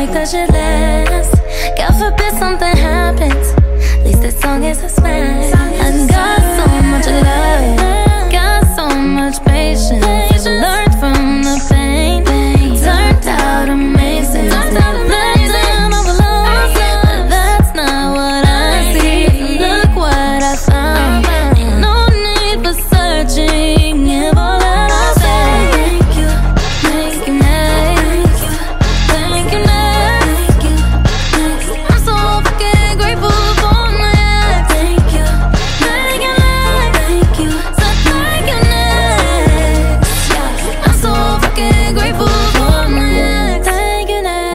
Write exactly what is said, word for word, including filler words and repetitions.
think that should last. God forbid something happens, at least this song is a smash.